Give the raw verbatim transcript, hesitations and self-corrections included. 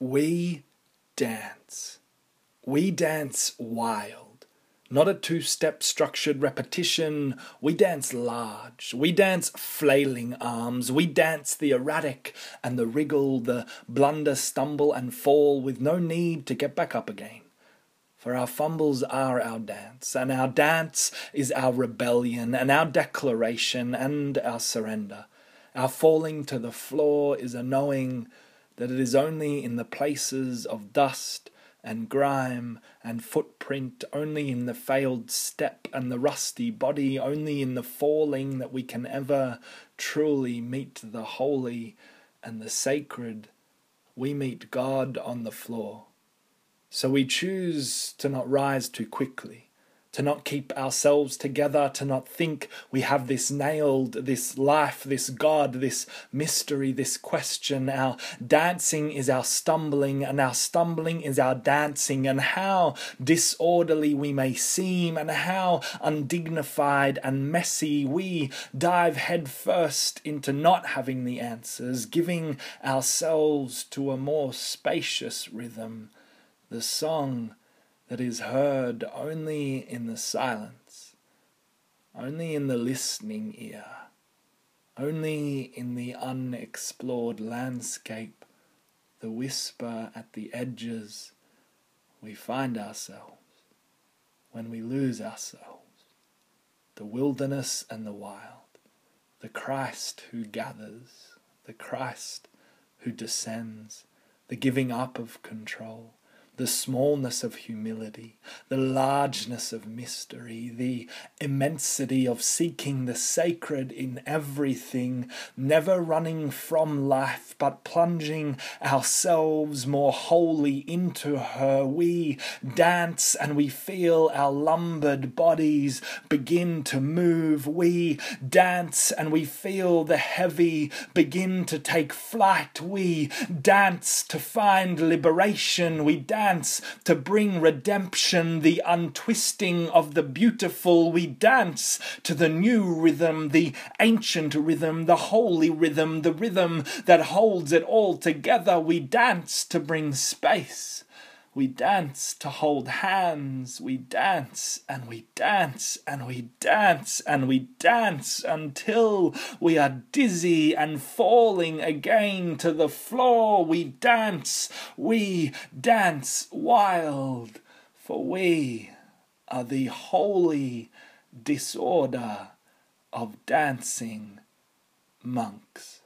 We dance. We dance wild. Not a two-step structured repetition. We dance large. We dance flailing arms. We dance the erratic and the wriggle, the blunder, stumble and fall with no need to get back up again. For our fumbles are our dance, and our dance is our rebellion, and our declaration, and our surrender. Our falling to the floor is a knowing that it is only in the places of dust and grime and footprint, only in the failed step and the rusty body, only in the falling that we can ever truly meet the holy and the sacred. We meet God on the floor. So we choose to not rise too quickly, to not keep ourselves together, to not think we have this nailed, this life, this God, this mystery, this question. Our dancing is our stumbling, and our stumbling is our dancing, and how disorderly we may seem, and how undignified and messy we dive headfirst into not having the answers, giving ourselves to a more spacious rhythm, the song that is heard only in the silence, only in the listening ear, only in the unexplored landscape, the whisper at the edges. We find ourselves when we lose ourselves, the wilderness and the wild, the Christ who gathers, the Christ who descends, the giving up of control, the smallness of humility, the largeness of mystery, the immensity of seeking the sacred in everything, never running from life, but plunging ourselves more wholly into her. We dance and we feel our lumbered bodies begin to move. We dance and we feel the heavy begin to take flight. We dance to find liberation. We dance to bring redemption, the untwisting of the beautiful. We dance to the new rhythm, the ancient rhythm, the holy rhythm, the rhythm that holds it all together. We dance to bring space. We dance to hold hands. We dance and we dance and we dance and we dance until we are dizzy and falling again to the floor. We dance. We dance wild, for we are the holy disorder of dancing monks.